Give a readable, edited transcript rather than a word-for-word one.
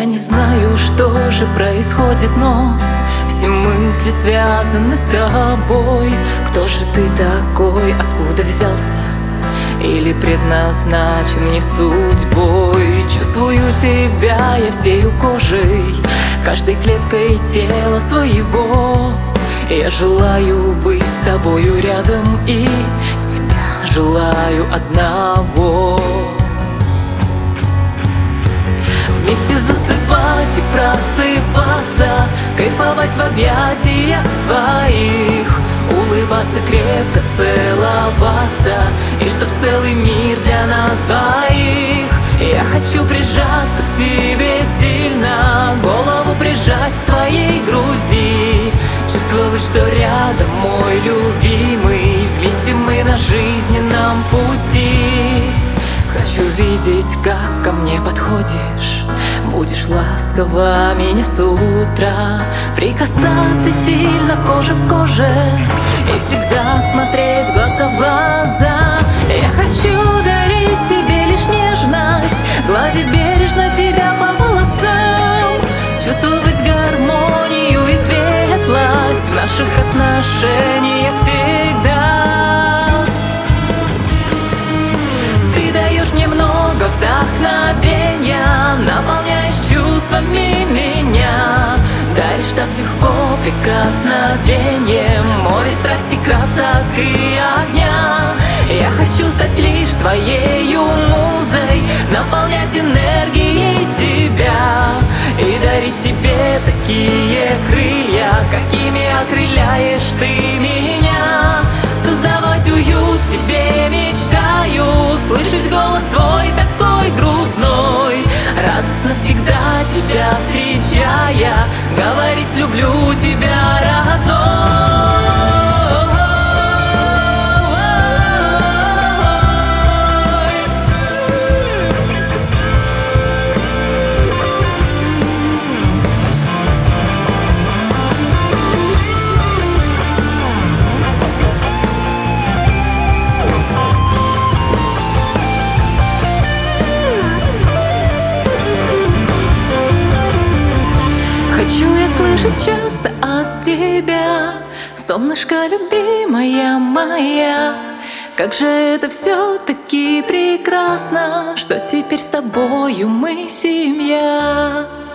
не знаю, что же происходит, но все мысли связаны с тобой. Кто же ты такой, откуда взялся? Или предназначен мне судьбой? Чувствую тебя я всею кожей, каждой клеткой тела своего. Я желаю быть с тобою рядом, и тебя желаю одного. Вместе засыпать и просыпаться, кайфовать в объятиях твоих, улыбаться, крепко целоваться, и чтоб целый мир для нас двоих. Я хочу прижаться к тебе сильно, голову прижать к твоей груди, чувствовать, что рядом мой любимый, вместе мы на жизненном пути. Хочу видеть, как ко мне подходишь, будешь ласково меня с утра, прикасаться сильно кожа к коже и всегда смотреть глаза в глаза. Я хочу дарить тебе лишь нежность, гладить бережно тебя по волосам, чувствовать гармонию и светлость в наших отношениях всегда. Ты даешь мне много вдохновения, наполняешь чувствами меня, даришь так легко прикосновением море страсти, красок и огня. Я хочу стать лишь твоею музой, наполнять энергией тебя и дарить тебе такие крылья, какими окрыляешь ты меня. Создавать уют тебе мечтаю, слышать голос твой такой грудной, радостно всегда тебя встречая, говорить люблю тебя, родной. Хочу я слышать часто от тебя: солнышко, любимая моя, как же это все-таки прекрасно, что теперь с тобою мы семья.